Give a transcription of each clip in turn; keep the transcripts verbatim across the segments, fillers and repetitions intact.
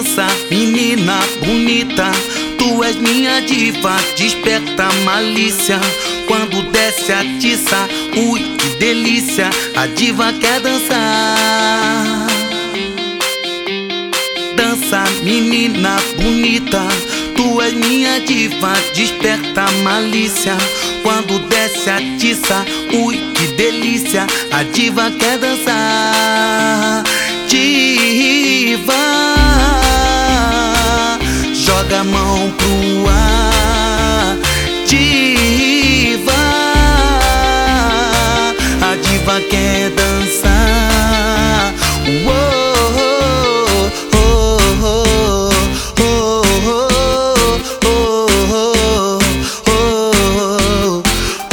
Dança, menina bonita, tu és minha diva, desperta malícia. Quando desce a tiça, ui, que delícia, a diva quer dançar. Dança, menina bonita, tu és minha diva, desperta malícia. Quando desce a tiça, ui, que delícia, a diva quer dançar. Diva, joga a mão pro ar. Diva, a diva quer dançar. Uou, oh, oh, oh, oh, oh, oh, oh,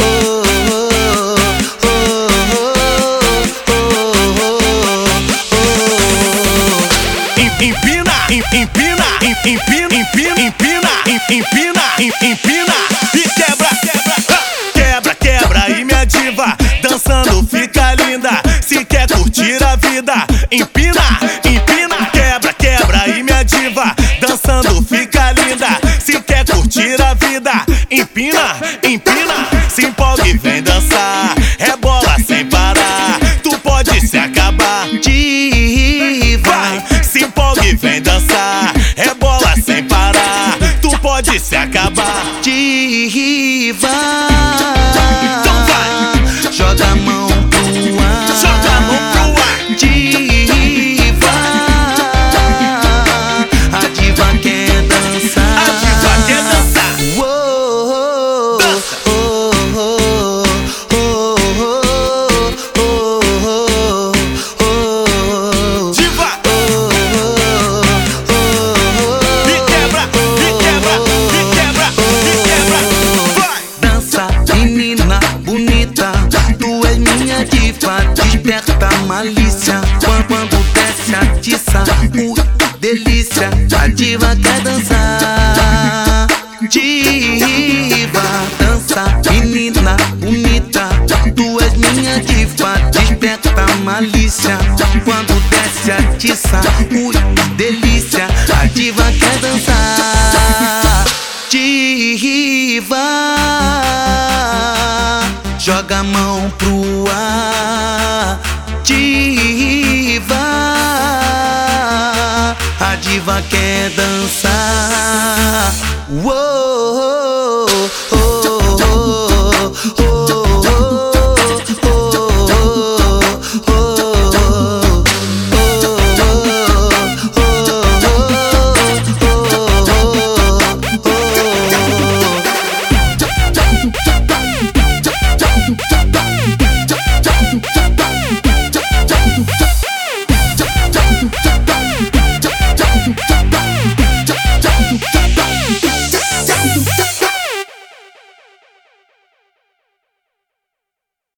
Empina, empina, empina, empina, empina, empina, empina e quebra, quebra, quebra, quebra. E minha diva dançando fica linda. Se quer curtir a vida, empina, empina, quebra, quebra. E minha diva dançando fica linda. Se quer curtir a vida, empina, empina, se empolga e vem dançar. É bola sem parar, tu pode se acabar. diva, Se empolga e vem dançar, é bola sem parar, tu pode se acabar. diva, Então vai, joga a mão pro ar. joga a mão pro ar. Diva, a diva quer dançar. A diva quer dançar. Uou, Dança. oh, oh, oh, oh, oh, oh, oh. Diva, me quebra, me quebra, me quebra, me quebra. Vai, Dança, menina bonita, tu és minha diva, desperta malícia. Quando, quando desce a tiça, ui, que delícia, a diva quer dançar. Diva, dança, menina bonita, tu és minha diva, desperta malícia. Quando desce a tiça, ui, que delícia, a diva quer dançar. Diva, joga a mão pro ar. Diva, a diva quer dançar. Uou.